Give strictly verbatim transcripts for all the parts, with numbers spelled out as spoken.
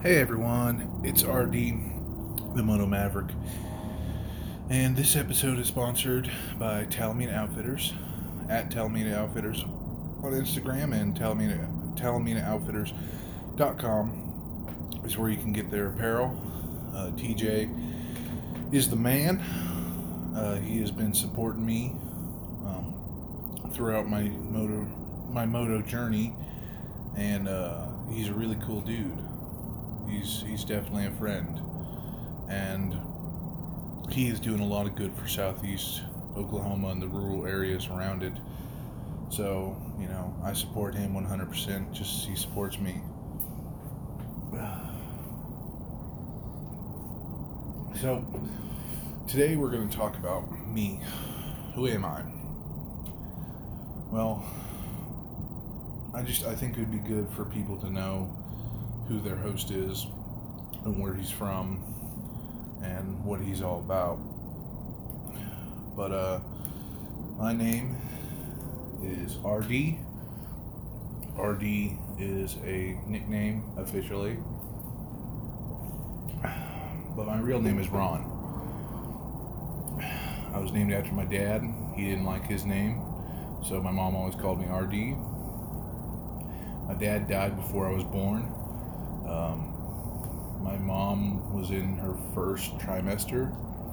Hey everyone, it's R D, the Moto Maverick, and this episode is sponsored by Talamina Outfitters, at Talamina Outfitters on Instagram, and Talamina, Talamina Outfitters dot com is where you can get their apparel. Uh, T J is the man. Uh, he has been supporting me um, throughout my moto my moto journey, and uh, he's a really cool dude. He's he's definitely a friend, and he is doing a lot of good for Southeast Oklahoma and the rural areas around it. So, you know, I support him one hundred percent, just as he supports me. So, today we're going to talk about me. Who am I? Well, I just, I think it would be good for people to know who their host is and where he's from and what he's all about. But uh my name is R D. R D is a nickname officially, but my real name is Ron. I was named after my dad. He didn't like his name, so my mom always called me R D. My dad died before I was born. Um, my mom was in her first trimester,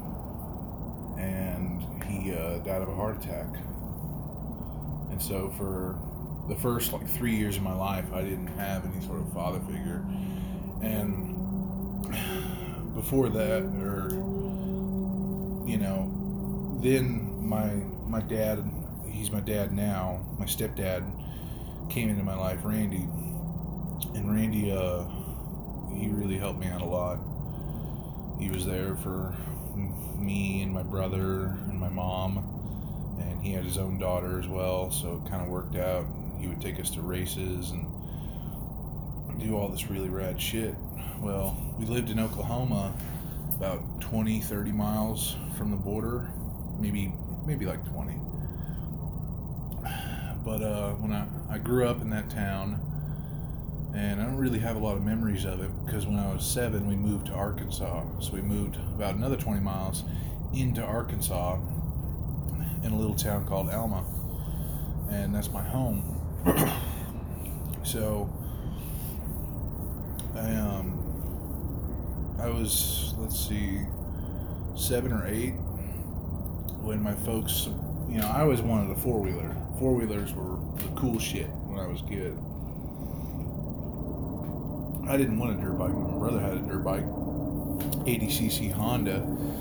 and he uh, died of a heart attack. And so for the first like three years of my life, I didn't have any sort of father figure. And before that, or you know, then my my dad, he's my dad now, my stepdad came into my life, Randy, and Randy, uh. he really helped me out a lot. He was there for me and my brother and my mom, and he had his own daughter as well, so it kind of worked out. He would take us to races and do all this really rad shit. Well, we lived in Oklahoma, about twenty, thirty miles from the border, maybe maybe like twenty. But uh, when I, I grew up in that town, and I don't really have a lot of memories of it because when I was seven, we moved to Arkansas. So we moved about another twenty miles into Arkansas in a little town called Alma. And that's my home. So I, um, I was, let's see, seven or eight when my folks, you know, I always wanted a four-wheeler. Four-wheelers were the cool shit when I was a kid. I didn't want a dirt bike. My brother had a dirt bike, eighty c c Honda,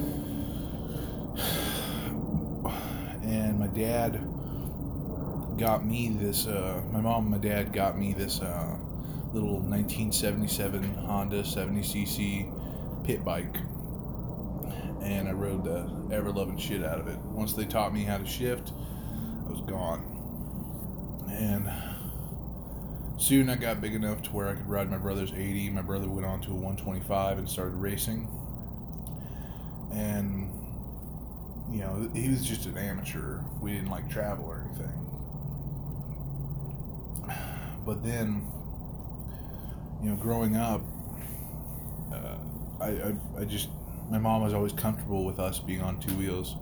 and my dad got me this. Uh, my mom and my dad got me this uh, little nineteen seventy-seven Honda seventy c c pit bike, and I rode the ever-loving shit out of it. Once they taught me how to shift, I was gone, and soon I got big enough to where I could ride my brother's eighty. My brother went on to a one twenty-five and started racing. And, you know, he was just an amateur. We didn't like travel or anything. But then, you know, growing up, uh, I, I, I just, my mom was always comfortable with us being on two wheels.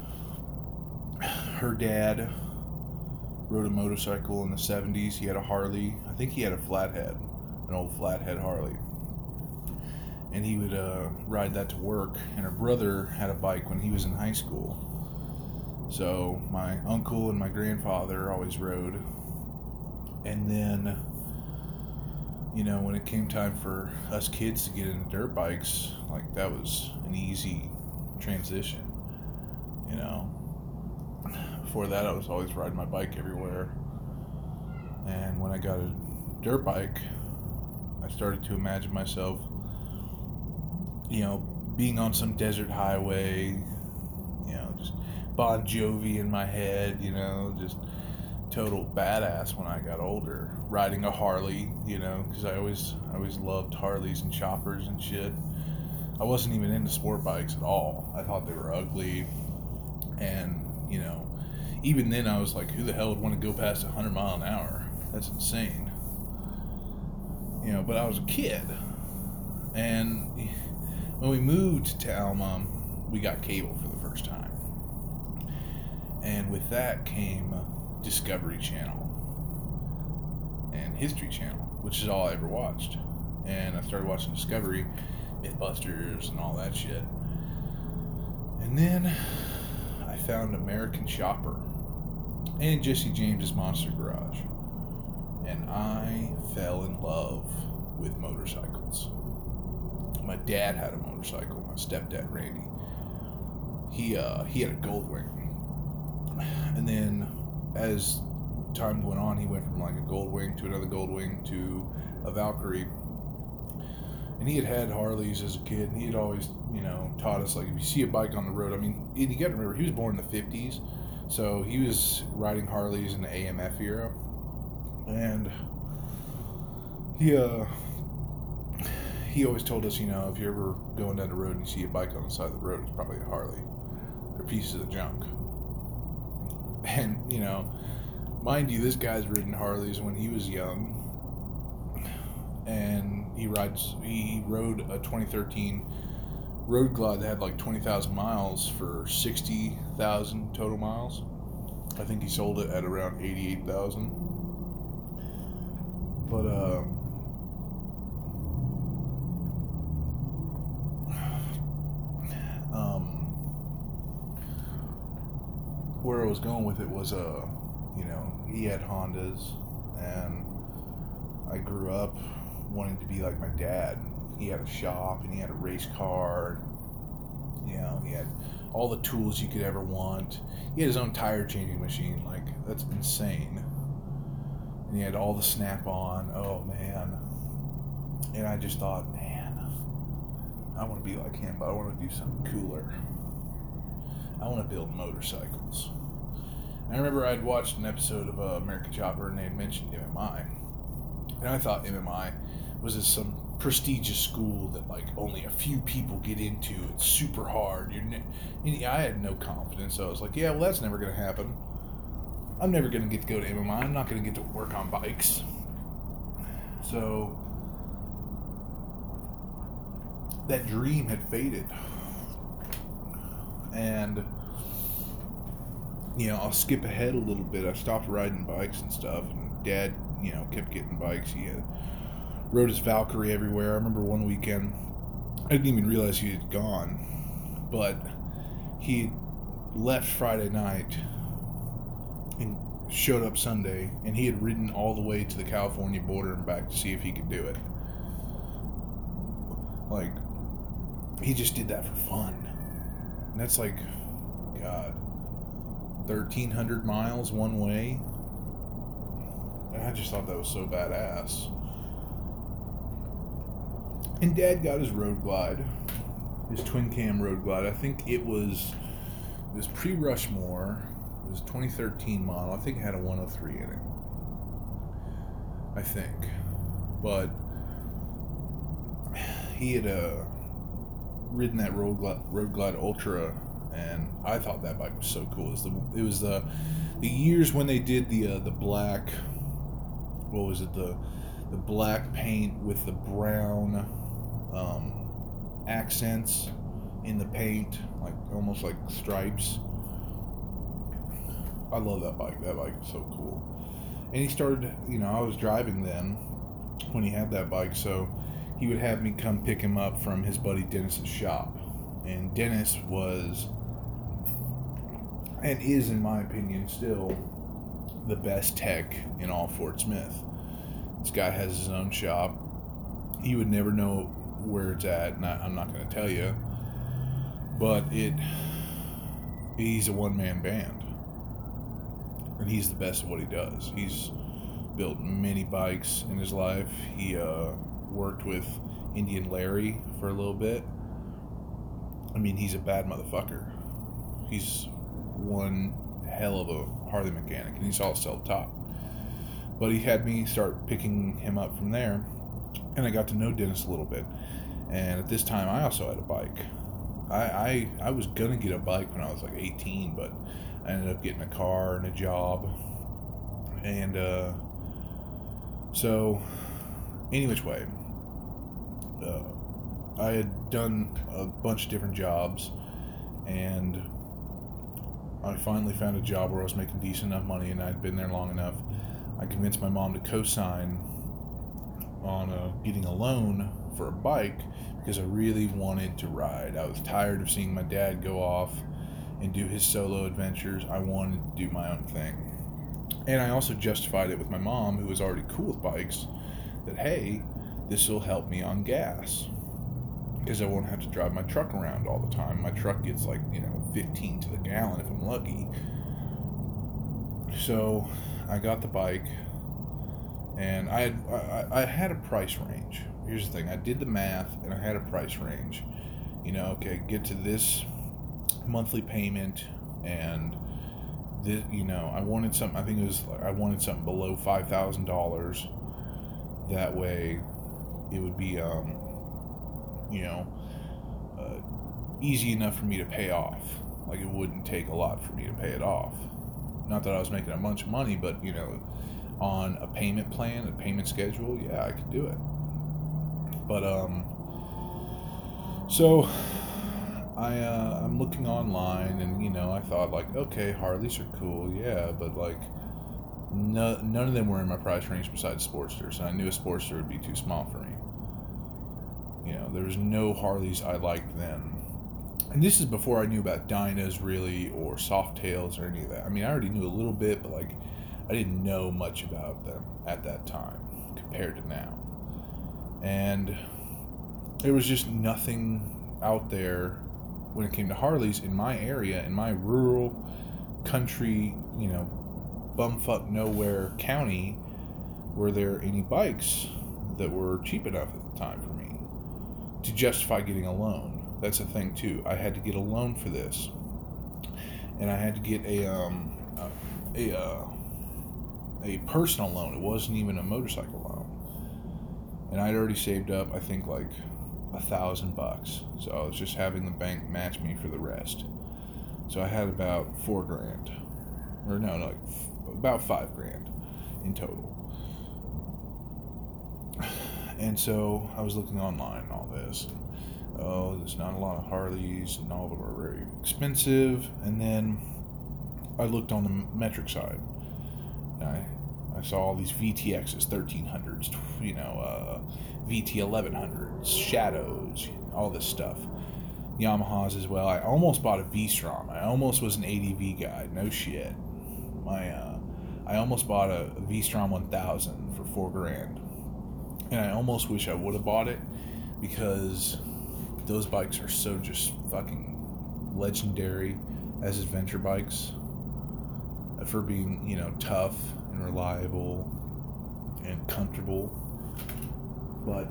Her dad rode a motorcycle in the seventies. He had a Harley. I think he had a flathead, an old flathead Harley. And he would uh, ride that to work. And her brother had a bike when he was in high school. So my uncle and my grandfather always rode. And then, you know, when it came time for us kids to get into dirt bikes, like that was an easy transition, you know. Before that, I was always riding my bike everywhere. And when I got a dirt bike, I started to imagine myself, you know, being on some desert highway, you know, just Bon Jovi in my head, you know, just total badass when I got older. Riding a Harley, you know, because I always, I always loved Harleys and choppers and shit. I wasn't even into sport bikes at all. I thought they were ugly, and, you know, even then I was like, who the hell would want to go past one hundred mile an hour? That's insane. You know, but I was a kid. And when we moved to Alma, we got cable for the first time. And with that came Discovery Channel and History Channel, which is all I ever watched. And I started watching Discovery, Mythbusters, and all that shit. And then I found American Chopper and Jesse James's Monster Garage. And I fell in love with motorcycles. My dad had a motorcycle, my stepdad, Randy. He, uh, he had a Goldwing. And then as time went on, he went from like a Goldwing to another Goldwing to a Valkyrie. And he had had Harleys as a kid, and he had always, you know, taught us, like, if you see a bike on the road, I mean, you got to remember, he was born in the fifties, so he was riding Harleys in the A M F era. And he, uh, he always told us, you know, if you're ever going down the road and you see a bike on the side of the road, it's probably a Harley. They're pieces of junk. And, you know, mind you, this guy's ridden Harleys when he was young. And he rides, he rode a twenty thirteen Road Glide that had like twenty thousand miles for sixty thousand total miles. I think he sold it at around eighty-eight thousand. But, uh, um, where I was going with it was, uh, you know, he had Hondas, and I grew up wanting to be like my dad. He had a shop, and he had a race car. You know, he had all the tools you could ever want. He had his own tire changing machine. Like, that's insane. And he had all the Snap-on. Oh, man. And I just thought, man, I want to be like him, but I want to do something cooler. I want to build motorcycles. And I remember I'd watched an episode of uh, American Chopper, and they had mentioned M M I. And I thought M M I was this some prestigious school that like only a few people get into. It's super hard. You're ne- and I had no confidence, so I was like, yeah, well, that's never going to happen. I'm never going to get to go to M M I. I'm not going to get to work on bikes. So that dream had faded. And, you know, I'll skip ahead a little bit. I stopped riding bikes and stuff, and Dad, you know, kept getting bikes. He had rode his Valkyrie everywhere. I remember one weekend, I didn't even realize he had gone, but he left Friday night and showed up Sunday, and he had ridden all the way to the California border and back to see if he could do it. Like, he just did that for fun. And that's like, God, thirteen hundred miles one way. And I just thought that was so badass. And Dad got his Road Glide, his twin cam Road Glide. I think it was it was pre-Rushmore. It was a twenty thirteen model. I think it had a one oh three in it. I think, but he had uh, ridden that Road Glide, Road Glide Ultra, and I thought that bike was so cool. It was the it was the the years when they did the uh, the black. What was it? The the black paint with the brown um, accents in the paint, like almost like stripes. I love that bike. That bike is so cool. And he started, you know, I was driving then when he had that bike, so he would have me come pick him up from his buddy Dennis's shop. And Dennis was, and is in my opinion still, the best tech in all Fort Smith. This guy has his own shop. You would never know where it's at, and I, I'm not going to tell you, but it he's a one-man band, and he's the best at what he does. He's built many bikes in his life. He uh, worked with Indian Larry for a little bit. I mean, he's a bad motherfucker. He's one hell of a Harley mechanic, and he's all self-taught. But he had me start picking him up from there, and I got to know Dennis a little bit. And at this time, I also had a bike. I I, I was gonna get a bike when I was like eighteen, but I ended up getting a car and a job. And uh, so, any which way, uh, I had done a bunch of different jobs, and I finally found a job where I was making decent enough money, and I'd been there long enough. I convinced my mom to co-sign on uh, getting a loan for a bike because I really wanted to ride. I was tired of seeing my dad go off and do his solo adventures. I wanted to do my own thing. And I also justified it with my mom, who was already cool with bikes, that, hey, this will help me on gas because I won't have to drive my truck around all the time. My truck gets like, you know, fifteen to the gallon if I'm lucky. So I got the bike, and I had, I, I had a price range. Here's the thing. I did the math, and I had a price range. You know, okay, get to this monthly payment, and this, you know, I wanted something, I think it was, I wanted something below five thousand dollars. That way it would be, um, you know, uh, easy enough for me to pay off. Like, it wouldn't take a lot for me to pay it off. Not that I was making a bunch of money, but, you know, on a payment plan, a payment schedule, yeah, I could do it. But, um, so I, uh, I'm looking online, and, you know, I thought, like, okay, Harleys are cool, yeah, but, like, no, none of them were in my price range besides Sportsters, and I knew a Sportster would be too small for me. You know, there was no Harleys I liked then. And this is before I knew about Dynas, really, or Softails, or any of that. I mean, I already knew a little bit, but, like, I didn't know much about them at that time compared to now. And there was just nothing out there when it came to Harleys in my area, in my rural country, you know, bumfuck nowhere county, were there any bikes that were cheap enough at the time for me to justify getting a loan. That's the thing too. I had to get a loan for this, and I had to get a um a a, uh, a personal loan. It wasn't even a motorcycle loan, and I'd already saved up, I think, like a thousand bucks. So I was just having the bank match me for the rest. So I had about four grand, or no, no, like f- about five grand in total. And so I was looking online and all this. Oh, there's not a lot of Harleys, and all of them are very expensive. And then I looked on the metric side. And I I saw all these V T Xs, thirteen hundreds, you know, uh, V T eleven hundreds, Shadows, all this stuff. Yamahas as well. I almost bought a V-Strom. I almost was an A D V guy. No shit. My uh, I almost bought a V-Strom one thousand for four grand. And I almost wish I would have bought it, because those bikes are so just fucking legendary as adventure bikes for being, you know, tough and reliable and comfortable. But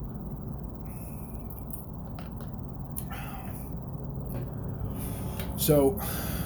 so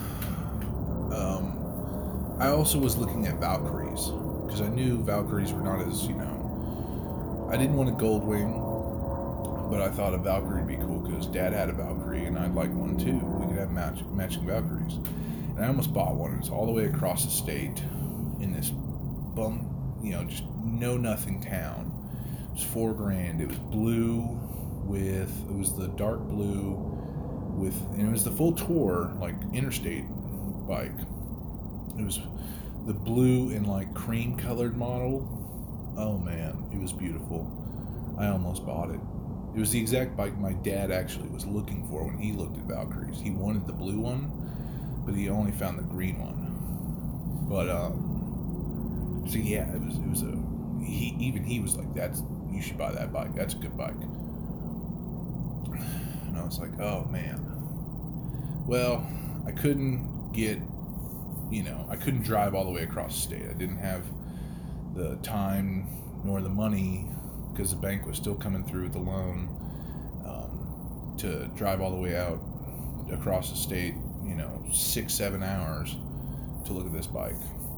um, I also was looking at Valkyries, because I knew Valkyries were not as, you know, I didn't want a Goldwing, but I thought a Valkyrie would be cool because Dad had a Valkyrie and I'd like one too. We could have match, matching Valkyries. And I almost bought one. It was all the way across the state in this bum, you know, just know nothing town. It was four grand. It was blue with, it was the dark blue with, and it was the full tour, like interstate bike. It was the blue and like cream colored model. Oh man, it was beautiful. I almost bought it. It was the exact bike my dad actually was looking for when he looked at Valkyries. He wanted the blue one, but he only found the green one. But um, so yeah, it was it was a he even he was like, that's, you should buy that bike. That's a good bike. And I was like, oh man. Well, I couldn't get, you know, I couldn't drive all the way across the state. I didn't have the time nor the money, because the bank was still coming through with the loan, um, to drive all the way out across the state, you know, six, seven hours to look at this bike.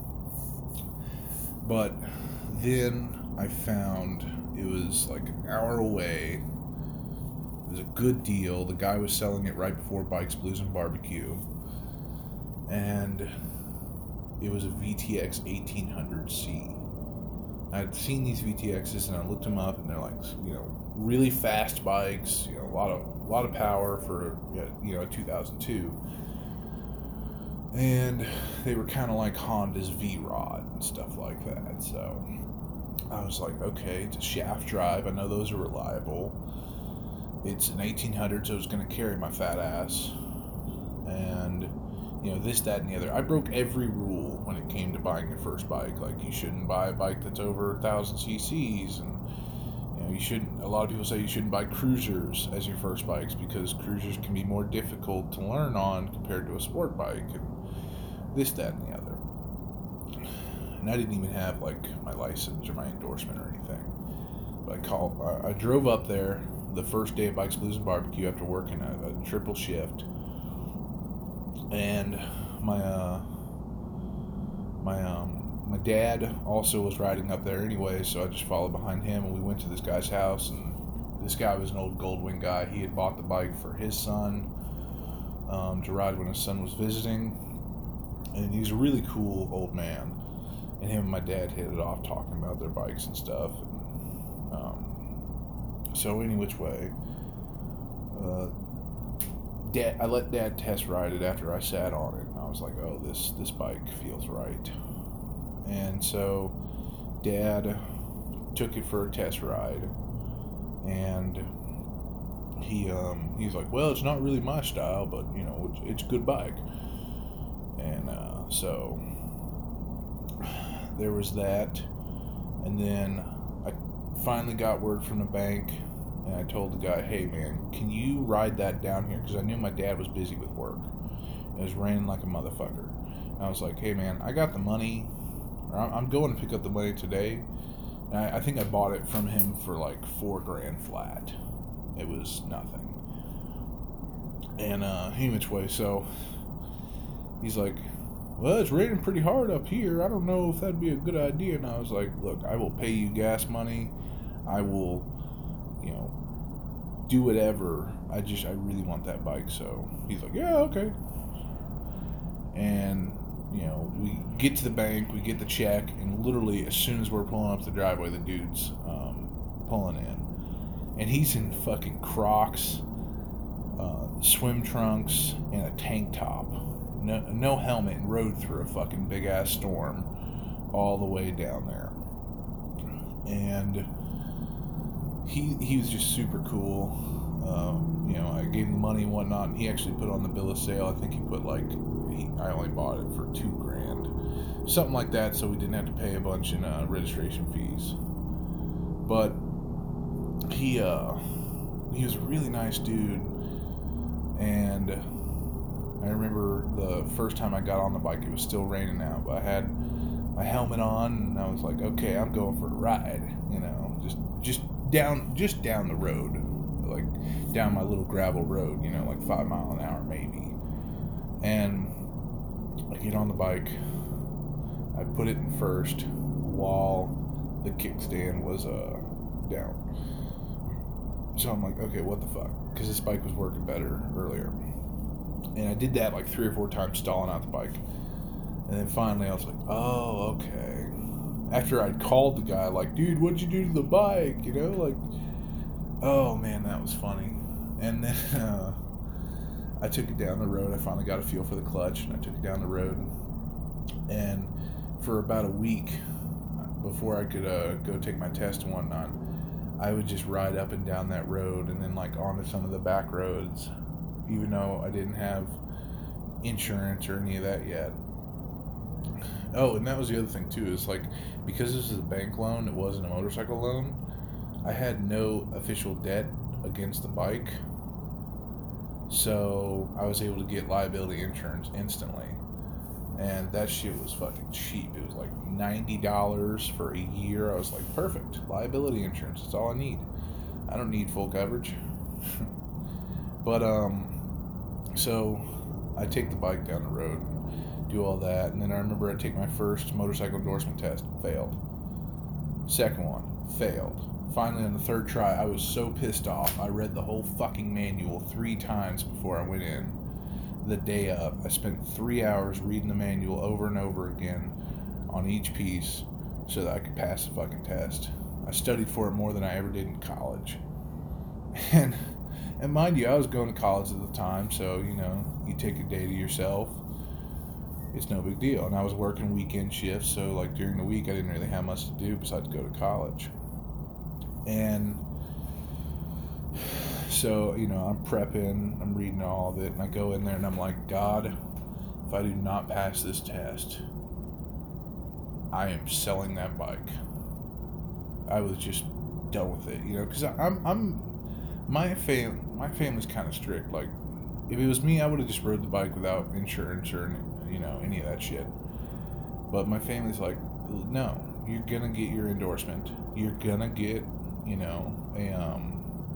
But then I found it was like an hour away. It was a good deal. The guy was selling it right before Bikes, Blues, and Barbecue. And it was a V T X eighteen hundred C. I'd seen these V T Xs and I looked them up, and they're like, you know, really fast bikes, you know, a lot of a lot of power for, you know, a two thousand two. And they were kind of like Honda's V-Rod and stuff like that. So I was like, okay, it's a shaft drive. I know those are reliable. It's an eighteen hundred, so it's going to carry my fat ass. And, you know, this, that, and the other. I broke every rule when it came to buying your first bike. Like, you shouldn't buy a bike that's over one thousand cc's. And, you know, you shouldn't, a lot of people say you shouldn't buy cruisers as your first bikes because cruisers can be more difficult to learn on compared to a sport bike. And this, that, and the other. And I didn't even have, like, my license or my endorsement or anything. But I called, I, I drove up there the first day of Bikes, Blues, and Barbecue after working a, a triple shift. And my, uh, my, um, my dad also was riding up there anyway, so I just followed behind him, and we went to this guy's house, and this guy was an old Goldwing guy. He had bought the bike for his son, um, to ride when his son was visiting, and he's a really cool old man, and him and my dad hit it off talking about their bikes and stuff, and, um, so any which way, uh, Dad, I let Dad test ride it after I sat on it, and I was like, oh, this, this bike feels right. And so Dad took it for a test ride, and he um, he's like, well, it's not really my style, but, you know, it's, it's a good bike. And uh, so there was that, and then I finally got word from the bank. And I told the guy, hey, man, can you ride that down here? Because I knew my dad was busy with work. It was raining like a motherfucker. And I was like, hey, man, I got the money. I'm going to pick up the money today. And I, I think I bought it from him for like four grand flat. It was nothing. And uh, he which way, so he's like, well, it's raining pretty hard up here. I don't know if that'd be a good idea. And I was like, look, I will pay you gas money. I will, you know, do whatever. I just, I really want that bike. So he's like, yeah, okay. And, you know, we get to the bank, we get the check, and literally as soon as we're pulling up the driveway, the dude's um, pulling in. And he's in fucking Crocs, uh, swim trunks, and a tank top. No, no helmet, and rode through a fucking big-ass storm all the way down there. And He he was just super cool. Um, you know, I gave him the money and whatnot, and he actually put on the bill of sale. I think he put like, he, I only bought it for two grand, something like that, so we didn't have to pay a bunch in uh, registration fees. But he uh, he was a really nice dude, and I remember the first time I got on the bike, it was still raining out, but I had my helmet on, and I was like, okay, I'm going for a ride, you know, just just. down just down the road, like down my little gravel road, you know, like five mile an hour maybe. And I get on the bike, I put it in first while the kickstand was uh down. So I'm like, okay, what the fuck, because this bike was working better earlier. And I did that like three or four times, stalling out the bike. And then finally I was like, oh, okay. After I'd called the guy, like, dude, what'd you do to the bike? You know, like, oh, man, that was funny. And then uh, I took it down the road. I finally got a feel for the clutch, and I took it down the road. And for about a week, before I could uh, go take my test and whatnot, I would just ride up and down that road and then, like, onto some of the back roads, even though I didn't have insurance or any of that yet. Oh, and that was the other thing, too, is, like, because this is a bank loan, it wasn't a motorcycle loan, I had no official debt against the bike, so I was able to get liability insurance instantly, and that shit was fucking cheap. It was, like, ninety dollars for a year. I was like, perfect, liability insurance, that's all I need. I don't need full coverage. But, um, so, I take the bike down the road, do all that, and then I remember I take my first motorcycle endorsement test, failed. Second one, failed. Finally, on the third try, I was so pissed off, I read the whole fucking manual three times before I went in. The day up, I spent three hours reading the manual over and over again on each piece, so that I could pass the fucking test. I studied for it more than I ever did in college. And and mind you, I was going to college at the time, so, you know, you take a day to yourself. It's no big deal. And I was working weekend shifts, so, like, during the week, I didn't really have much to do besides go to college. And so, you know, I'm prepping, I'm reading all of it, and I go in there and I'm like, God, if I do not pass this test, I am selling that bike. I was just done with it, you know, because I'm, I'm, my fam, my family's kind of strict. Like, if it was me, I would have just rode the bike without insurance or, you know, any of that shit. But my family's like, no, you're gonna get your endorsement. You're gonna get, you know, a um,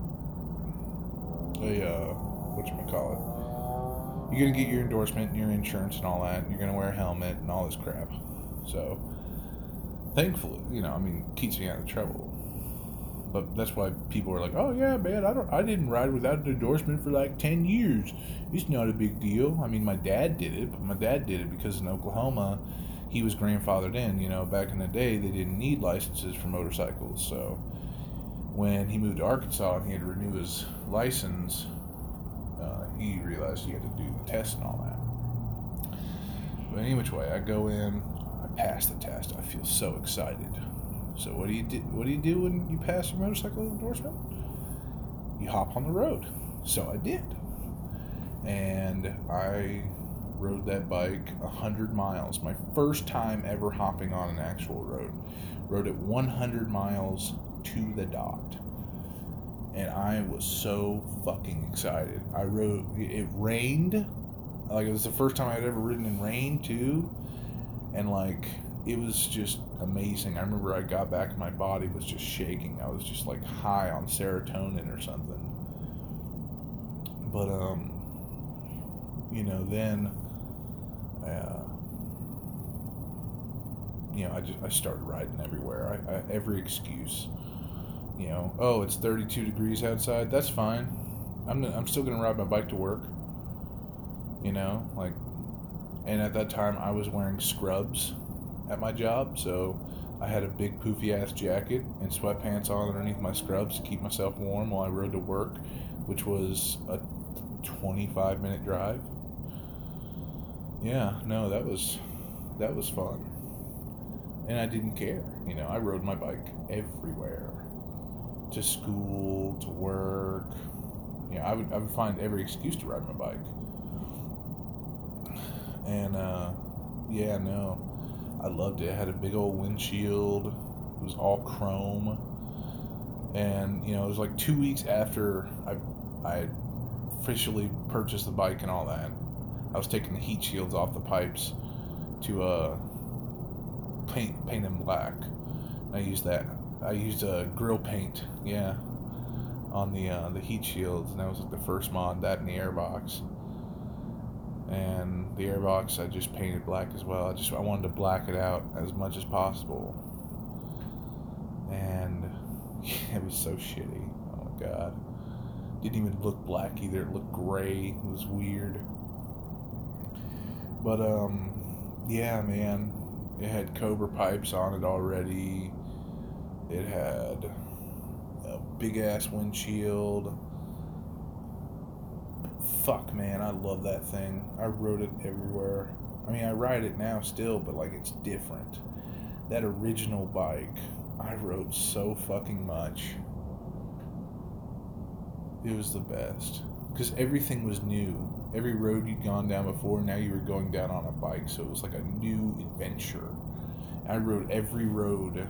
a uh, whatchamacallit. You're gonna get your endorsement and your insurance and all that. And you're gonna wear a helmet and all this crap. So, thankfully, you know, I mean, it keeps me out of trouble. But that's why people are like, oh yeah, man, I don't, I didn't ride without an endorsement for like ten years. It's not a big deal. I mean, my dad did it, but my dad did it because in Oklahoma, he was grandfathered in. You know, back in the day, they didn't need licenses for motorcycles. So when he moved to Arkansas and he had to renew his license, uh, he realized he had to do the test and all that. But any which way, I go in, I pass the test. I feel so excited. So what do you do? What do you do when you pass your motorcycle endorsement? You hop on the road. So I did, and I rode that bike a hundred miles. My first time ever hopping on an actual road. Rode it one hundred miles to the dot, and I was so fucking excited. I rode. It rained. Like, it was the first time I'd ever ridden in rain too, and like, it was just amazing. I remember I got back and my body was just shaking. I was just like high on serotonin or something. But, um, you know, then, uh, you know, I just, I started riding everywhere. I, I, every excuse, you know, oh, it's thirty-two degrees outside. That's fine. I'm, I'm still going to ride my bike to work, you know, like, and at that time I was wearing scrubs at my job, so I had a big poofy ass jacket and sweatpants on underneath my scrubs to keep myself warm while I rode to work, which was a twenty-five minute drive. Yeah, no, that was that was fun. And I didn't care. You know, I rode my bike everywhere. To school, to work. You know, I would I would find every excuse to ride my bike. And uh yeah, no. I loved it. It had a big old windshield. It was all chrome. And, you know, it was like two weeks after I I officially purchased the bike and all that. I was taking the heat shields off the pipes to uh, paint paint them black. I used that. I used a uh, grill paint, yeah, on the uh, the heat shields, and that was like the first mod. That and the airbox. And the airbox I just painted black as well. I just I wanted to black it out as much as possible. And it was so shitty. Oh my god. Didn't even look black either. It looked gray. It was weird. But um yeah, man. It had Cobra pipes on it already. It had a big ass windshield. Fuck, man, I love that thing. I rode it everywhere. I mean, I ride it now still, but, like, it's different. That original bike, I rode so fucking much. It was the best. Because everything was new. Every road you'd gone down before, now you were going down on a bike, so it was like a new adventure. I rode every road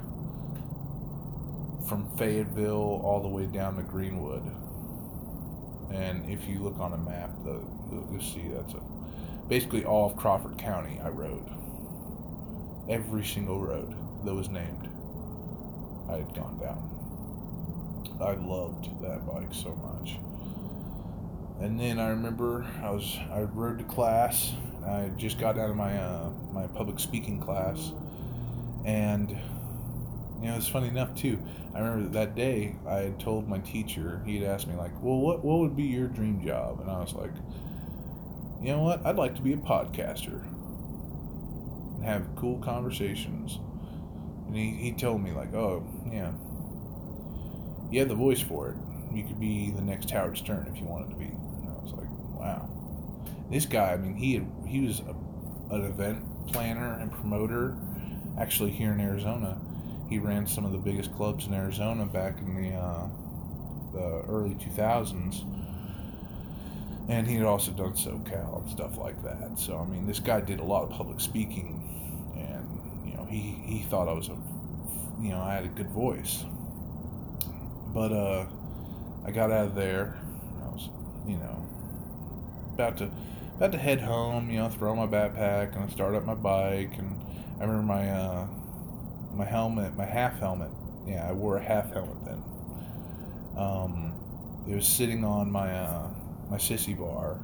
from Fayetteville all the way down to Greenwood. And if you look on a map, the, you'll see that's a, basically all of Crawford County I rode. Every single road that was named, I had gone down. I loved that bike so much. And then I remember I was I rode to class. I just got out of my uh, my public speaking class, and you know, it's funny enough too. I remember that day I had told my teacher, he had asked me like, well, what what would be your dream job? And I was like, you know what? I'd like to be a podcaster and have cool conversations And he, he told me, like, oh, yeah, you have the voice for it. You could be the next Howard Stern if you wanted to be. And I was like, wow. This guy, I mean, he had, he was a, an event planner and promoter, actually here in Arizona. He ran some of the biggest clubs in Arizona back in the uh, the early two thousands, and he had also done SoCal and stuff like that. So I mean, this guy did a lot of public speaking, and you know, he he thought I was a, you know, I had a good voice. But uh, I got out of there. I was, you know, about to about to head home. You know, throw my backpack and start up my bike. And I remember my uh, my helmet, my half helmet. Yeah, I wore a half helmet then. Um, it was sitting on my uh, my sissy bar,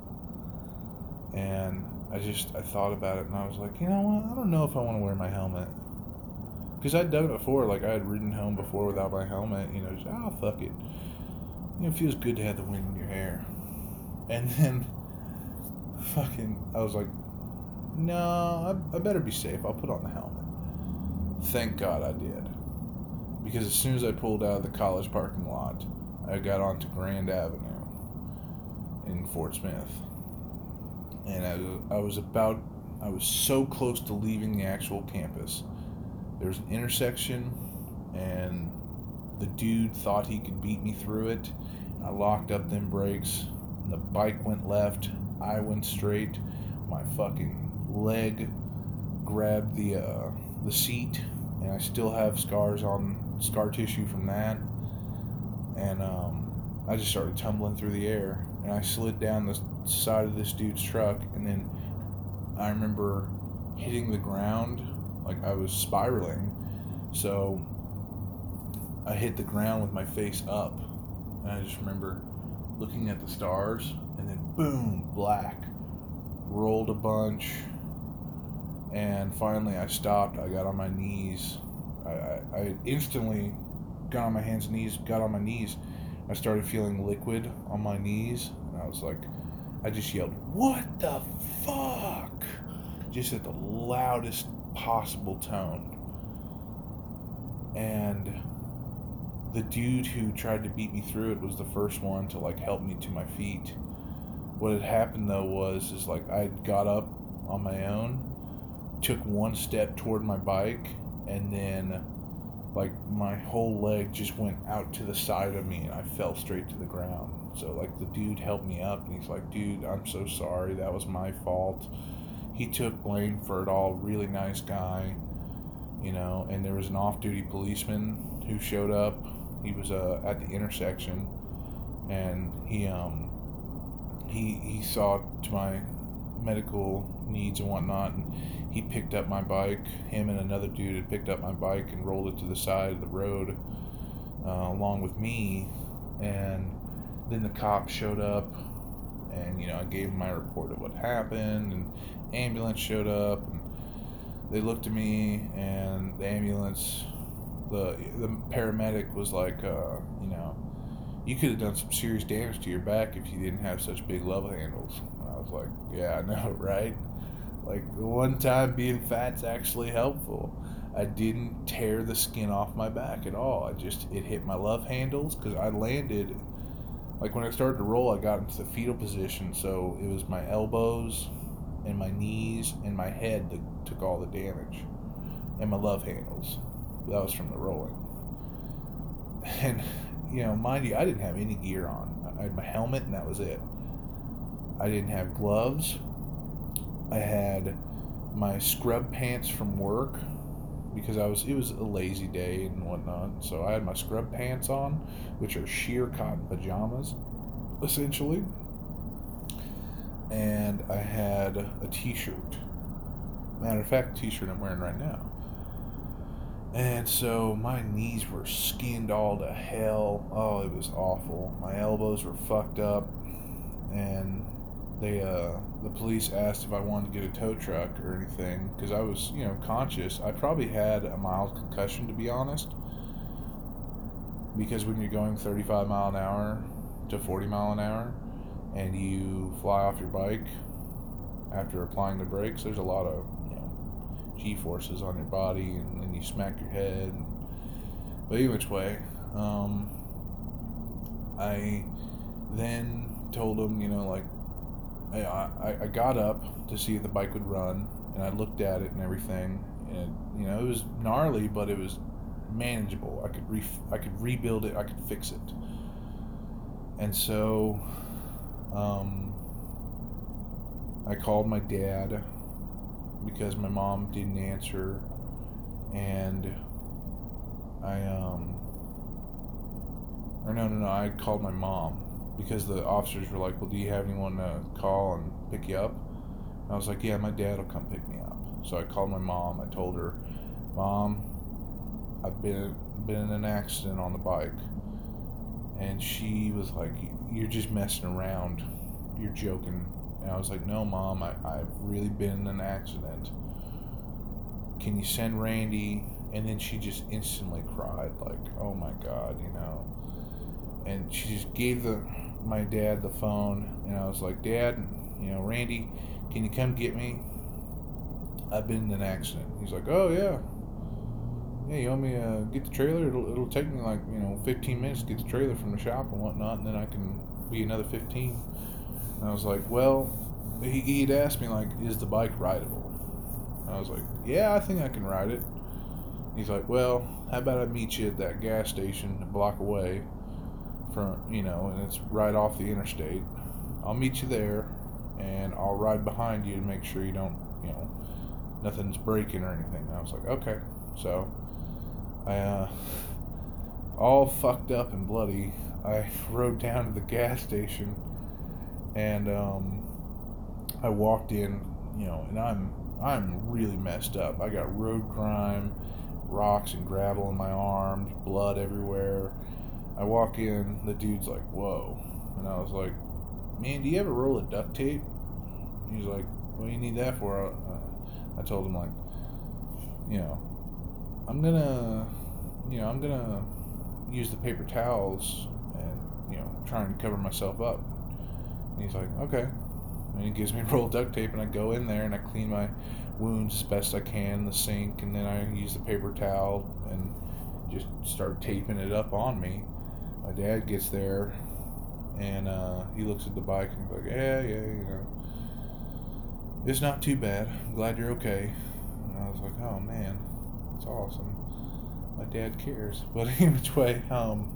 and I just I thought about it, and I was like, you know what? I don't know if I want to wear my helmet, because I'd done it before. Like I had ridden home before without my helmet. You know, just oh fuck it. You know, it feels good to have the wind in your hair. And then, fucking, I was like, no, I, I better be safe. I'll put on the helmet. Thank God I did. Because as soon as I pulled out of the college parking lot, I got onto Grand Avenue in Fort Smith. And I was, I was about, I was so close to leaving the actual campus. There was an intersection, and the dude thought he could beat me through it. I locked up them brakes, and the bike went left. I went straight. My fucking leg grabbed the uh, the seat, and I still have scars on scar tissue from that. And um, I just started tumbling through the air, and I slid down the side of this dude's truck, and then I remember hitting the ground like I was spiraling. So I hit the ground with my face up, and I just remember looking at the stars, and then boom, black, rolled a bunch, and finally I stopped. I got on my knees. I, I, I instantly got on my hands and knees, got on my knees. I started feeling liquid on my knees, and I was like, I just yelled, "What the fuck?" Just at the loudest possible tone. And the dude who tried to beat me through it was the first one to like help me to my feet. What had happened though was is like I got up on my own, took one step toward my bike, and then like my whole leg just went out to the side of me, and I fell straight to the ground. So like the dude helped me up, and he's like, "Dude, I'm so sorry. That was my fault." He took blame for it all. Really nice guy, you know. And there was an off-duty policeman who showed up. He was uh, at the intersection, and he um he he saw to my medical needs and whatnot, and he picked up my bike. Him and another dude had picked up my bike and rolled it to the side of the road uh, along with me. And then the cop showed up, and you know I gave him my report of what happened, and ambulance showed up, and they looked at me, and the ambulance, the the paramedic was like, uh, you know, you could have done some serious damage to your back if you didn't have such big love handles. And I was like, yeah, I know, right? Like, the one time being fat's actually helpful. I didn't tear the skin off my back at all. I just, it hit my love handles, because I landed, like when I started to roll, I got into the fetal position, so it was my elbows and my knees and my head that took all the damage, and my love handles. That was from the rolling. And, you know, mind you, I didn't have any gear on. I had my helmet, and that was it. I didn't have gloves. I had my scrub pants from work, because I was it was a lazy day and whatnot. So I had my scrub pants on, which are sheer cotton pajamas, essentially. And I had a t-shirt. Matter of fact, the t-shirt I'm wearing right now. And so my knees were skinned all to hell. Oh, it was awful. My elbows were fucked up, and they uh the police asked if I wanted to get a tow truck or anything, because I was, you know, conscious. I probably had a mild concussion, to be honest, because when you're going thirty-five mile an hour to forty mile an hour and you fly off your bike after applying the brakes, there's a lot of, you know, G-forces on your body, and then you smack your head. But either which way, um, I then told him, you know, like, I, I, I got up to see if the bike would run, and I looked at it and everything, and, you know, it was gnarly, but it was manageable. I could re- I could rebuild it, I could fix it. And so, um, I called my dad because my mom didn't answer, and I, um, or no, no, no, I called my mom because the officers were like, well, do you have anyone to call and pick you up? And I was like, yeah, my dad will come pick me up. So I called my mom. I told her, Mom, I've been been in an accident on the bike. And she was like, you're just messing around. You're joking. And I was like, no, Mom, I, I've really been in an accident. Can you send Randy? And then she just instantly cried, like, oh my God, you know. And she just gave the my dad the phone, and I was like, Dad, you know, Randy, can you come get me? I've been in an accident. He's like, oh yeah. Yeah, you want me to get the trailer? It'll, it'll take me like, you know, fifteen minutes to get the trailer from the shop and whatnot, and then I can be another fifteen. And I was like, well, he, he'd asked me, like, is the bike rideable? And I was like, yeah, I think I can ride it. He's like, well, how about I meet you at that gas station a block away from, you know, and it's right off the interstate. I'll meet you there, and I'll ride behind you to make sure you don't, you know, nothing's breaking or anything. And I was like, okay. So, I, uh, all fucked up and bloody, I rode down to the gas station, and, um, I walked in, you know, and I'm, I'm really messed up. I got road grime, rocks and gravel in my arms, blood everywhere. I walk in, the dude's like, whoa. And I was like, man, do you have a roll of duct tape? He's like, what do you need that for? I told him, like, you know, I'm gonna, you know, I'm gonna use the paper towels and, you know, try and cover myself up. And he's like, okay. And he gives me a roll of duct tape, and I go in there and I clean my wounds as best I can in the sink, and then I use the paper towel and just start taping it up on me. My dad gets there, and uh, he looks at the bike and he's like, yeah, yeah, you know, it's not too bad. I'm glad you're okay. And I was like, oh man, that's awesome. My dad cares. But which way, um,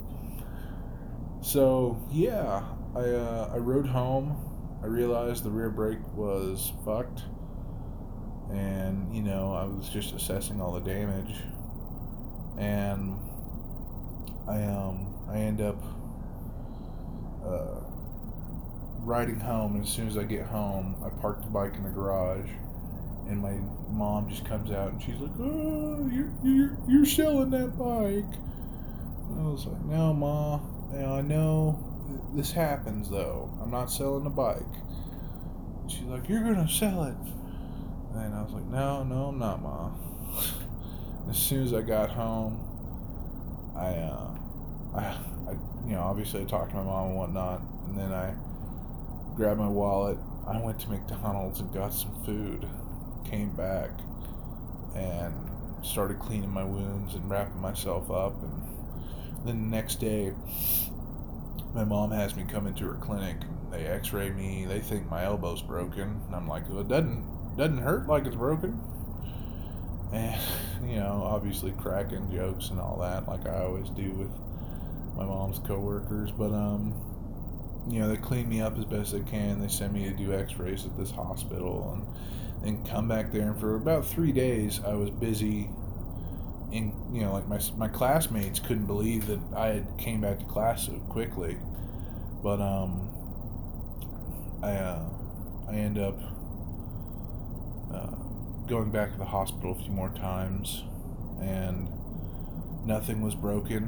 so yeah, I uh, I rode home. I realized the rear brake was fucked, and, you know, I was just assessing all the damage, and I um I end up uh, riding home, and as soon as I get home, I park the bike in the garage, and my mom just comes out, and she's like, oh, you're, you're, you're selling that bike. And I was like, no, Ma, you know, I know this happens, though. I'm not selling the bike. And she's like, you're gonna sell it. And I was like, no, no, I'm not, Ma. As soon as I got home, I, uh, I, I, you know, obviously I talked to my mom and whatnot, and then I grabbed my wallet. I went to McDonald's and got some food, came back, and started cleaning my wounds and wrapping myself up. And then the next day, my mom has me come into her clinic. They x-ray me. They think my elbow's broken. And I'm like, well, it doesn't, doesn't hurt like it's broken. And, you know, obviously cracking jokes and all that, like I always do with my mom's coworkers. But, um, you know, they clean me up as best they can. They send me to do x-rays at this hospital, and then come back there. And for about three days, I was busy. In, you know, like my my classmates couldn't believe that I had came back to class so quickly. But, um, I, uh, I end up, uh, going back to the hospital a few more times, and nothing was broken,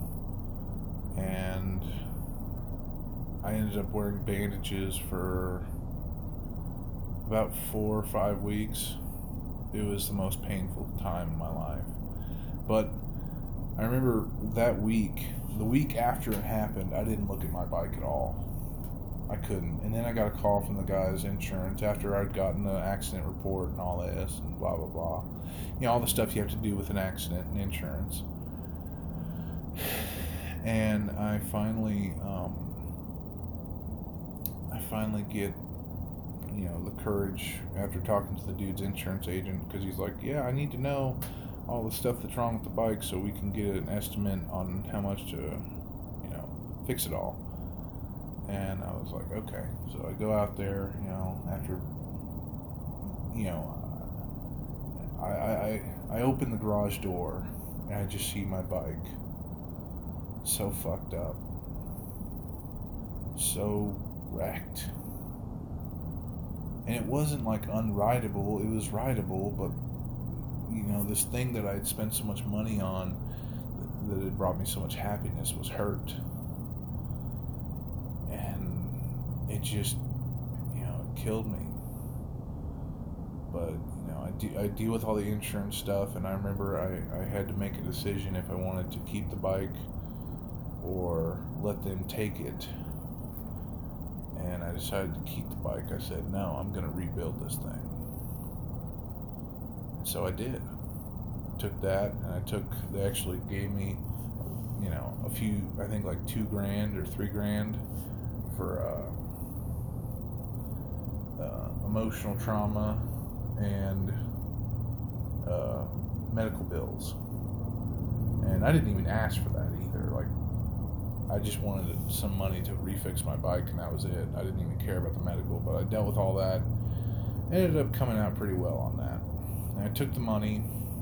and I ended up wearing bandages for about four or five weeks. It was the most painful time in my life. But I remember that week, the week after it happened, I didn't look at my bike at all. I couldn't. And then I got a call from the guy's insurance after I'd gotten the accident report and all this and blah, blah, blah. You know, all the stuff you have to do with an accident and insurance. And I finally, um, I finally get, you know, the courage after talking to the dude's insurance agent, because he's like, yeah, I need to know all the stuff that's wrong with the bike so we can get an estimate on how much to, you know, fix it all. And I was like, okay. So I go out there, you know, after, you know, I, I, I open the garage door and I just see my bike so fucked up, so wrecked. And it wasn't like unrideable, it was rideable, but, you know, this thing that I'd spent so much money on that had brought me so much happiness was hurt. And it just, you know, it killed me. But, you know, I, de- I deal with all the insurance stuff, and I remember I, I had to make a decision if I wanted to keep the bike or let them take it. And I decided to keep the bike. I said, no, I'm going to rebuild this thing. And so I did. I took that, and I took, they actually gave me, you know, a few, I think like two grand or three grand for uh, uh, emotional trauma and uh, medical bills. And I didn't even ask for that either. Like, I just wanted some money to refix my bike, and that was it. I didn't even care about the medical, but I dealt with all that. Ended up coming out pretty well on that. And I took the money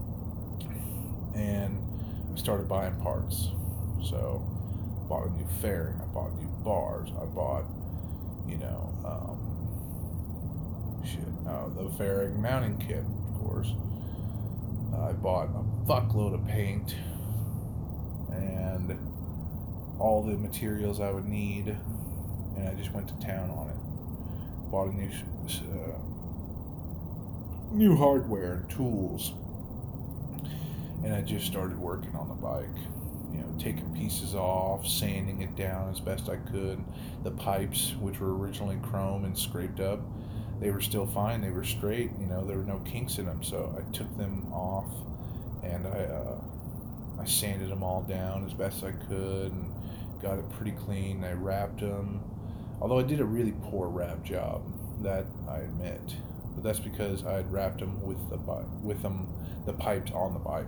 and I started buying parts. So, bought a new fairing, I bought new bars, I bought, you know, um, shit, uh, the fairing mounting kit, of course. Uh, I bought a fuckload of paint and all the materials I would need, and I just went to town on it. Bought a new uh, new hardware and tools, and I just started working on the bike. You know, taking pieces off, sanding it down as best I could. The pipes, which were originally chrome and scraped up, they were still fine. They were straight. You know, there were no kinks in them, so I took them off, and I uh, I sanded them all down as best I could and got it pretty clean. I wrapped them, although I did a really poor wrap job, that I admit. But that's because I had wrapped them with the bike, with them, the pipes on the bike.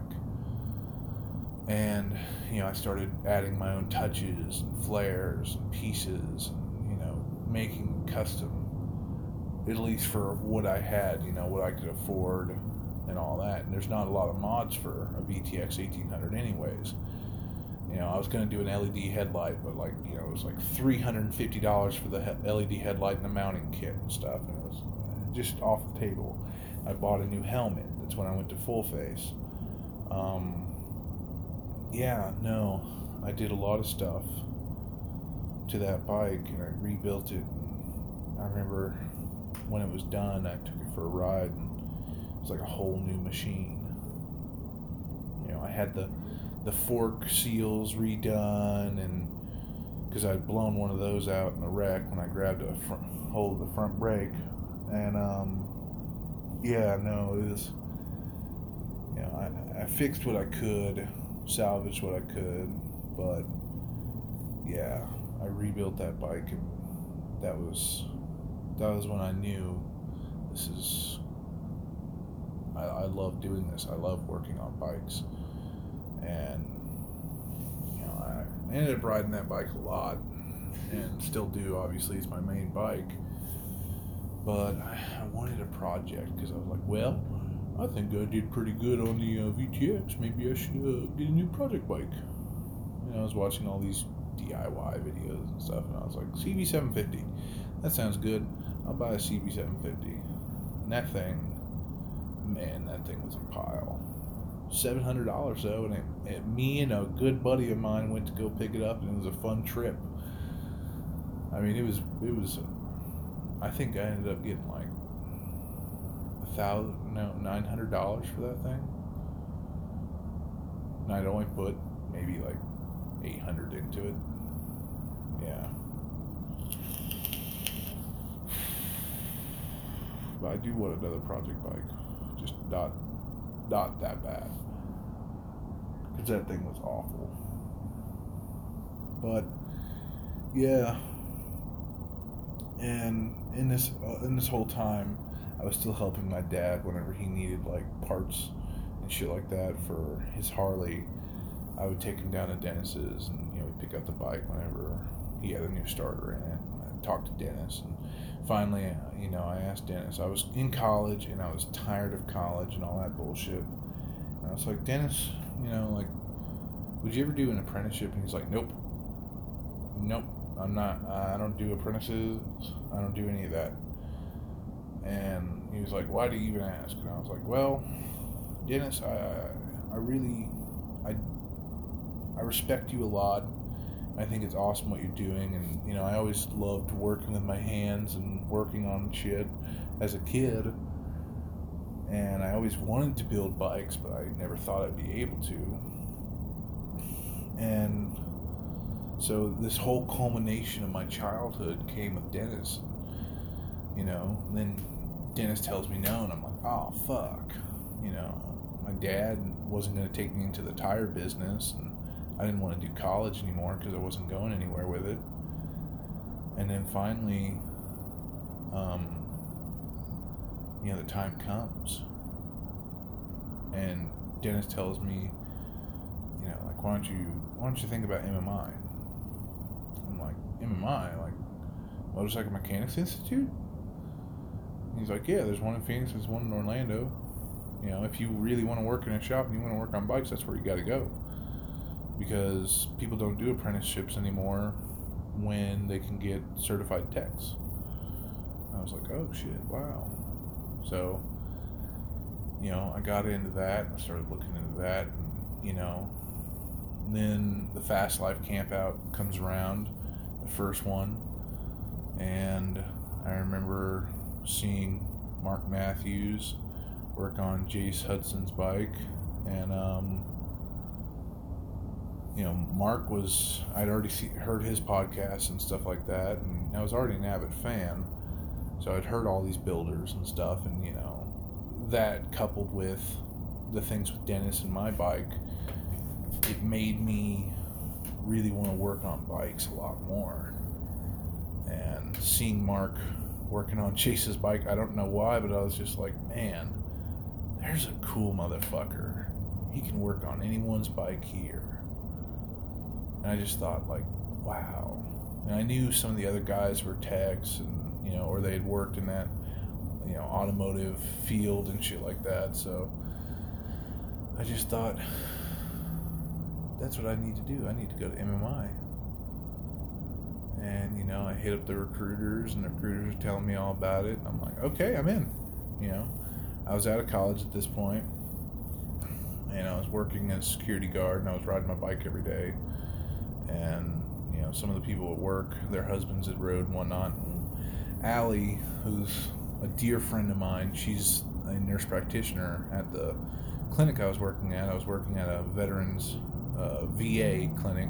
And, you know, I started adding my own touches and flares and pieces, and, you know, making custom, at least for what I had, you know, what I could afford and all that. And there's not a lot of mods for a V T X eighteen hundred anyways. You know, I was going to do an L E D headlight, but, like, you know, it was like three hundred fifty dollars for the L E D headlight and the mounting kit and stuff, and it was just off the table. I bought a new helmet. That's when I went to full face. Um, yeah, no, I did a lot of stuff to that bike, and I rebuilt it. I remember when it was done, I took it for a ride, and it was like a whole new machine. You know, I had the the fork seals redone, and because I'd blown one of those out in the wreck when I grabbed a front, hold of the front brake, and um, yeah, no, it was, you know, I, I fixed what I could, salvaged what I could, but yeah, I rebuilt that bike, and that was that was when I knew this is. I, I love doing this. I love working on bikes. And, you know, I ended up riding that bike a lot, and still do. Obviously, it's my main bike. But I, I wanted a project, because I was like, well, I think I did pretty good on the uh, V T X. Maybe I should uh, get a new project bike. And I was watching all these D I Y videos and stuff, and I was like, C B seven fifty. That sounds good. I'll buy a C B seven fifty. And that thing, man, that thing was a pile. seven hundred dollars though, and it, it, me and a good buddy of mine went to go pick it up, and it was a fun trip. I mean, it was, it was, I think I ended up getting like a thousand, no, nine hundred dollars for that thing. And I'd only put maybe like eight hundred into it. Yeah. but I do want another project bike. Just not, not that bad. Because that thing was awful. But, yeah. And in this uh, in this whole time, I was still helping my dad whenever he needed like parts and shit like that for his Harley. I would take him down to Dennis's, and you know, we'd pick up the bike whenever he had a new starter in it. I'd talk to Dennis, and finally, uh, you know, I asked Dennis. I was in college, and I was tired of college and all that bullshit. And I was like, Dennis, you know, like, would you ever do an apprenticeship? And he's like, nope, nope. I'm not, I don't do apprentices, I don't do any of that. And he was like, why do you even ask? And I was like, well, Dennis, I I really, I, I respect you a lot. I think it's awesome what you're doing. And, you know, I always loved working with my hands and working on shit as a kid. And I always wanted to build bikes, but I never thought I'd be able to. And so this whole culmination of my childhood came with Dennis, you know, and then Dennis tells me no, and I'm like, oh, fuck, you know, my dad wasn't going to take me into the tire business, and I didn't want to do college anymore because I wasn't going anywhere with it. And then finally, um, you know, the time comes, and Dennis tells me, you know, like, why don't you, why don't you think about M M I? I'm like, M M I, like Motorcycle Mechanics Institute? And he's like, yeah, there's one in Phoenix, there's one in Orlando. You know, if you really want to work in a shop and you want to work on bikes, that's where you got to go. Because people don't do apprenticeships anymore when they can get certified techs. I was like, oh shit, wow. So, you know, I got into that. I started looking into that, and, you know, and then the Fast Life Camp Out comes around, the first one, and I remember seeing Mark Matthews work on Jace Hudson's bike, and um, you know, Mark was, I'd already see, heard his podcast and stuff like that, and I was already an avid fan, so I'd heard all these builders and stuff, and, you know, that coupled with the things with Dennis and my bike, it made me really want to work on bikes a lot more. And seeing Mark working on Chase's bike, I don't know why, but I was just like, man, there's a cool motherfucker. He can work on anyone's bike here. And I just thought, like, wow. And I knew some of the other guys were techs, and, you know, or they had worked in that, you know, automotive field and shit like that. So I just thought, that's what I need to do. I need to go to M M I. And, you know, I hit up the recruiters, and the recruiters are telling me all about it. And I'm like, okay, I'm in. You know, I was out of college at this point, and I was working as a security guard, and I was riding my bike every day. And, you know, some of the people at work, their husbands had rode and whatnot. And Allie, who's a dear friend of mine, she's a nurse practitioner at the clinic I was working at. I was working at a veterans uh, V A clinic.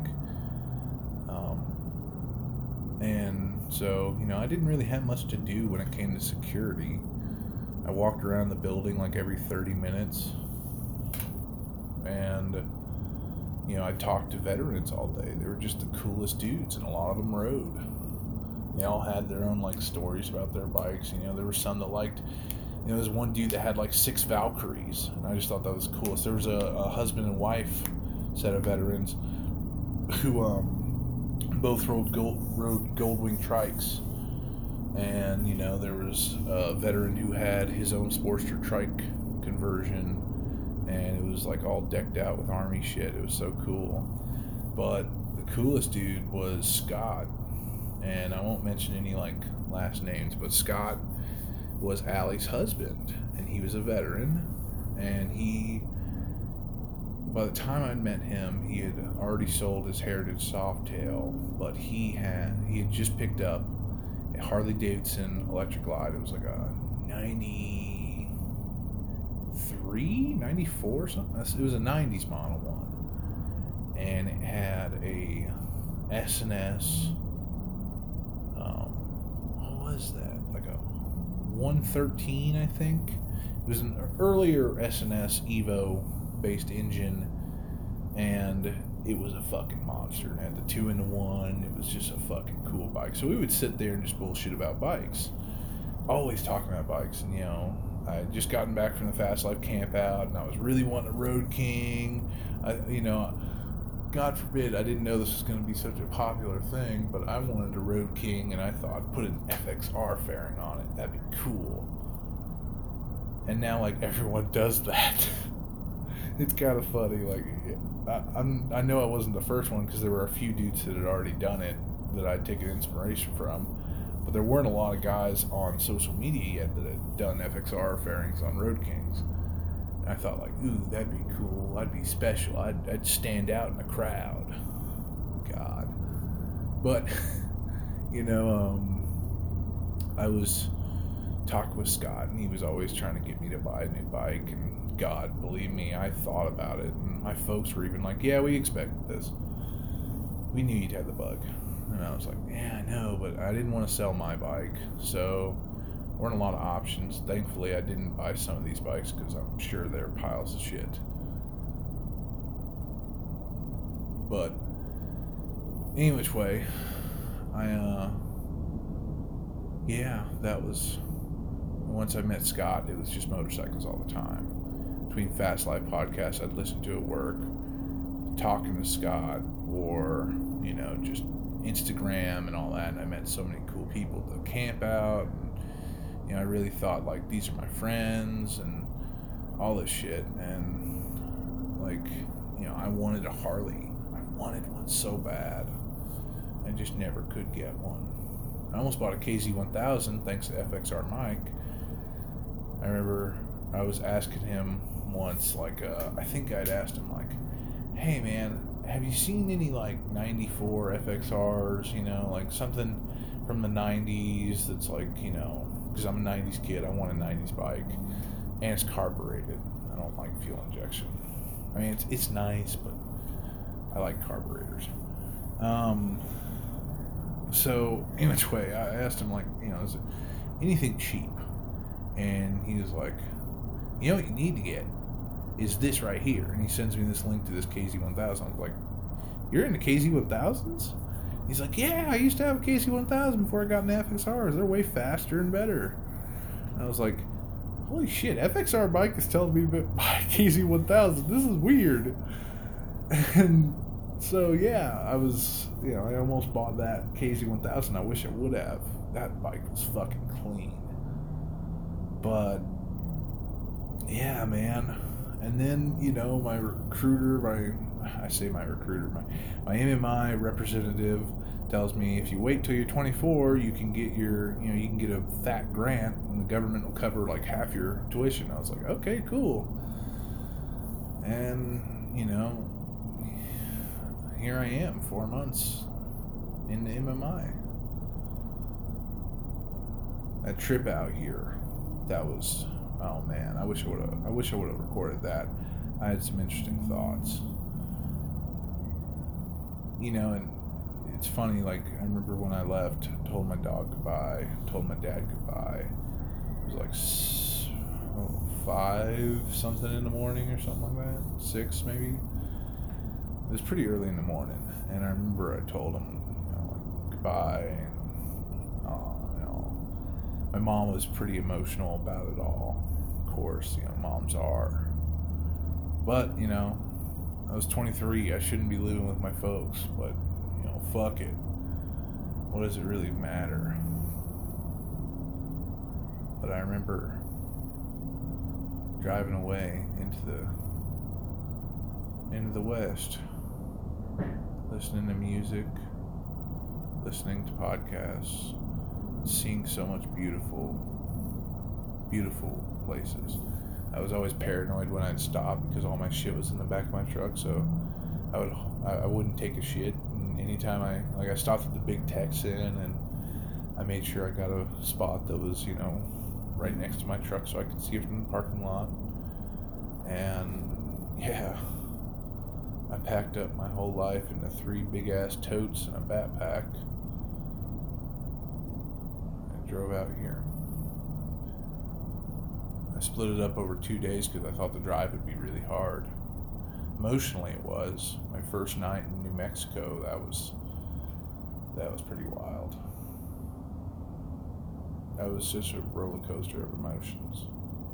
Um, and so, you know, I didn't really have much to do when it came to security. I walked around the building like every thirty minutes. And, you know, I talked to veterans all day. They were just the coolest dudes, and a lot of them rode. They all had their own, like, stories about their bikes. You know, there were some that liked, you know, there was one dude that had, like, six Valkyries, and I just thought that was the coolest. There was a, a husband and wife set of veterans who um, both rode, gold, rode Goldwing trikes. And, you know, there was a veteran who had his own Sportster trike conversion, and it was, like, all decked out with Army shit. It was so cool. But the coolest dude was Scott. And I won't mention any, like, last names, but Scott was Allie's husband, and he was a veteran, and he, by the time I'd met him, he had already sold his Heritage Softail, but he had, he had just picked up a Harley-Davidson Electric Glide. It was like a ninety-three, ninety-four or something. It was a nineties model one, and it had a S and S, Um, what was that? Like a one thirteen, I think. It was an earlier S N S Evo based engine, and it was a fucking monster. And it had the two into one. It was just a fucking cool bike. So we would sit there and just bullshit about bikes. Always talking about bikes. And, you know, I had just gotten back from the Fast Life camp out, and I was really wanting a Road King. I, you know, God forbid, I didn't know this was going to be such a popular thing, but I wanted a Road King, and I thought, put an F X R fairing on it. That'd be cool. And now, like, everyone does that. It's kind of funny. Like, I, I'm, I know I wasn't the first one because there were a few dudes that had already done it that I'd taken inspiration from, but there weren't a lot of guys on social media yet that had done F X R fairings on Road Kings. And I thought, like, ooh, that'd be cool. I'd be special. I'd, I'd stand out in the crowd. God. But, you know, um, I was talking with Scott, and he was always trying to get me to buy a new bike, and God, believe me, I thought about it, and my folks were even like, yeah, we expected this. We knew you'd have the bug. And I was like, yeah, I know, but I didn't want to sell my bike, so there weren't a lot of options. Thankfully, I didn't buy some of these bikes because I'm sure they're piles of shit. But, any which way, I, uh, yeah, that was, once I met Scott, it was just motorcycles all the time. Between Fast Life podcasts I'd listen to at work, talking to Scott, or, you know, just Instagram and all that, and I met so many cool people at the camp out, and, you know, I really thought, like, these are my friends, and all this shit, and, like, you know, I wanted a Harley. I wanted one so bad. I just never could get one. I almost bought a K Z one thousand, thanks to F X R Mike. I remember I was asking him once, like, uh, I think I'd asked him, like, hey, man, have you seen any, like, ninety-four F X Rs, you know, like, something from the nineties that's, like, you know, because I'm a nineties kid, I want a nineties bike, and it's carbureted. I don't like fuel injection. I mean, it's, it's nice, but I like carburetors. Um, so, in which way, I asked him, like, you know, is it anything cheap? And he was like, you know what you need to get is this right here. And he sends me this link to this K Z one thousand. I was like, you're into K Z one thousands? He's like, yeah, I used to have a K Z one thousand before I got into F X Rs. They're way faster and better. And I was like, holy shit, F X R Bike is telling me to buy a K Z one thousand. This is weird. And so, yeah, I was, you know, I almost bought that K Z one thousand. I wish I would have. That bike was fucking clean. But, yeah, man. And then, you know, my recruiter, my, I say my recruiter, my, my M M I representative tells me if you wait till you're twenty-four, you can get your, you know, you can get a fat grant and the government will cover like half your tuition. I was like, okay, cool. And, you know, here I am, four months into M M I. That trip out here, that was, oh man, I wish I would have, I wish I would have recorded that. I had some interesting thoughts. You know, and it's funny, like, I remember when I left, told my dog goodbye, told my dad goodbye. It was like oh, five something in the morning or something like that, six maybe. It was pretty early in the morning, and I remember I told him, you know, like, goodbye, and, oh, you know, my mom was pretty emotional about it all. Of course, you know, moms are. But, you know, I was twenty-three, I shouldn't be living with my folks, but, you know, fuck it. What does it really matter? But I remember driving away into the into the West, listening to music, listening to podcasts, seeing so much beautiful, beautiful places. I was always paranoid when I'd stop because all my shit was in the back of my truck, so I would I wouldn't take a shit. And anytime I like I stopped at the Big Texan, and I made sure I got a spot that was, you know, right next to my truck so I could see it from the parking lot. And yeah, I packed up my whole life into three big ass totes and a backpack and drove out here. I split it up over two days because I thought the drive would be really hard. Emotionally, it was. My first night in New Mexico, that was that was pretty wild. That was just a roller coaster of emotions.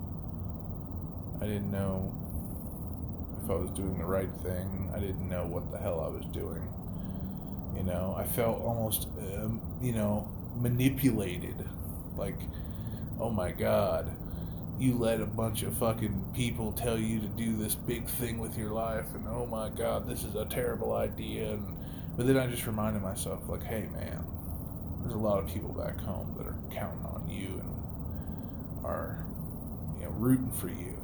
I didn't know if I was doing the right thing. I didn't know what the hell I was doing. You know, I felt almost, um, you know, manipulated. Like, oh my God, you let a bunch of fucking people tell you to do this big thing with your life, and oh my God, this is a terrible idea. And but then I just reminded myself, like, hey man, there's a lot of people back home that are counting on you and are, you know, rooting for you.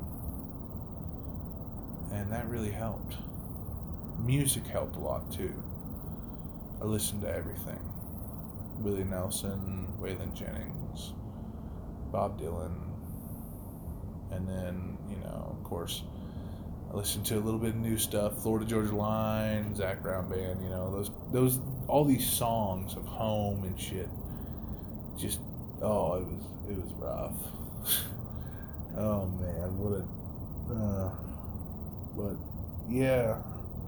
And that really helped. Music helped a lot too. I listened to everything. Willie Nelson, Waylon Jennings, Bob Dylan, and then, you know, of course, I listened to a little bit of new stuff, Florida Georgia Line, Zac Brown Band, you know, those, those, all these songs of home and shit. Just, oh, it was, it was rough. Oh man, what a, uh, but yeah.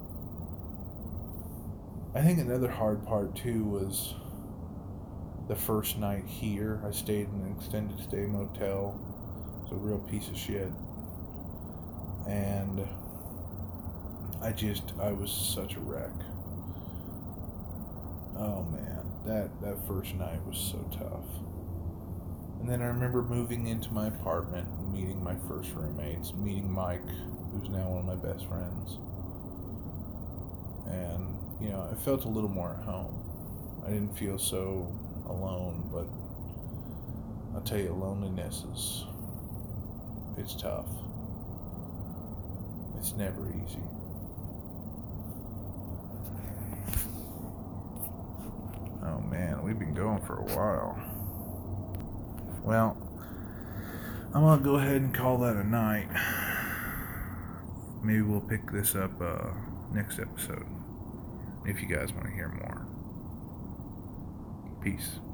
I think another hard part too was the first night here. I stayed in an extended stay motel. It's a real piece of shit. And I just, I was such a wreck. Oh man, that, that first night was so tough. And then I remember moving into my apartment, meeting my first roommates, meeting Mike, who's now one of my best friends. And, you know, I felt a little more at home. I didn't feel so alone, but I'll tell you, loneliness is, it's tough. It's never easy. Oh man, we've been going for a while. Well, I'm gonna go ahead and call that a night. Maybe we'll pick this up uh, next episode if you guys want to hear more. Peace.